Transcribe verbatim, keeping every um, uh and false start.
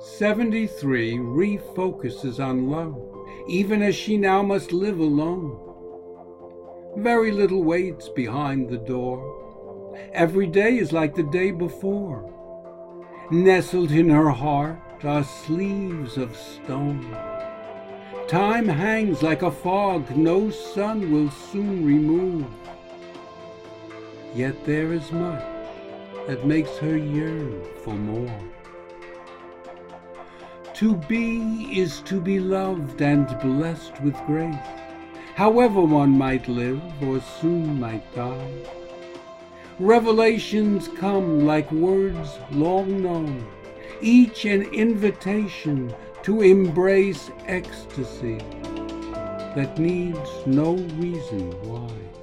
seventy-three refocuses on love, even as she now must live alone. Very little waits behind the door. Every day is like the day before. Nestled in her heart are sleeves of stone. Time hangs like a fog no sun will soon remove. Yet there is much that makes her yearn for more. To be is to be loved and blessed with grace, however one might live or soon might die. Revelations come like words long known, each an invitation to embrace ecstasy that needs no reason why.